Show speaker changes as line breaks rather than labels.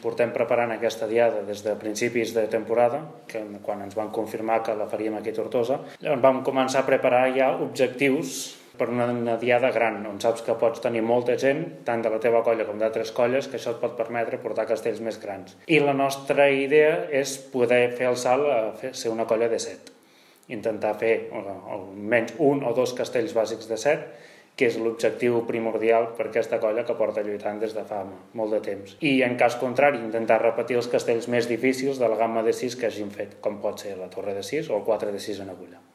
Portem preparant aquesta diada des de principis de temporada, quan ens van confirmar que la faríem aquí a Tortosa. Llavors vam començar a preparar ja objectius per una diada gran, on saps que pots tenir molta gent, tant de la teva colla com d'altres colles, que això et pot permetre portar castells més grans. I la nostra idea és poder fer el salt a ser una colla de 7. Intentar fer almenys 1 o 2 castells bàsics de 7, que és l'objectiu primordial per aquesta colla que porta lluitant des de fa molt de temps. I en cas contrari, intentar repetir els castells més difícils de la gamma de 6 que hagin fet, com pot ser la torre de 6 o el 4 de 6 en agulla.